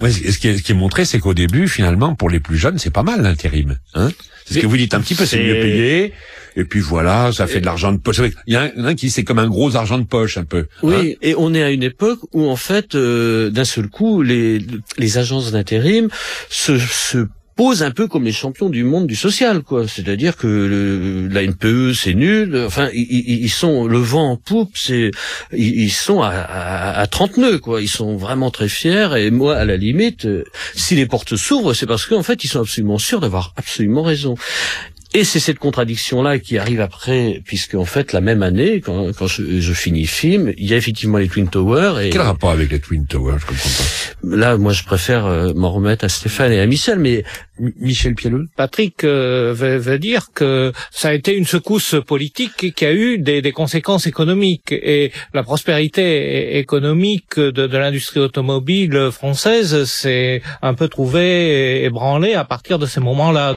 Ouais, ce qui est montré, c'est qu'au début, finalement, pour les plus jeunes, c'est pas mal l'intérim. Hein, c'est ce que vous dites un petit peu, c'est mieux payé. Et puis voilà, ça fait de l'argent de poche. Il y en a un qui dit c'est comme un gros argent de poche un peu. Oui, hein. Et on est à une époque où en fait, d'un seul coup, les agences d'intérim se posent un peu comme les champions du monde du social, quoi. C'est-à-dire que la NPE c'est nul. Enfin, ils sont le vent en poupe. Ils sont à 30 nœuds, quoi. Ils sont vraiment très fiers. Et moi, à la limite, si les portes s'ouvrent, c'est parce qu'en fait, ils sont absolument sûrs d'avoir absolument raison. Et c'est cette contradiction-là qui arrive après, puisque en fait, la même année, quand je finis le film, il y a effectivement les Twin Towers. Et quel rapport avec les Twin Towers? Je comprends pas. Là, moi, je préfère m'en remettre à Stéphane et à Michel, mais Michel Pielleux. Patrick veut dire que ça a été une secousse politique qui a eu des conséquences économiques, et la prospérité économique de l'industrie automobile française s'est un peu trouvée ébranlée à partir de ces moments-là.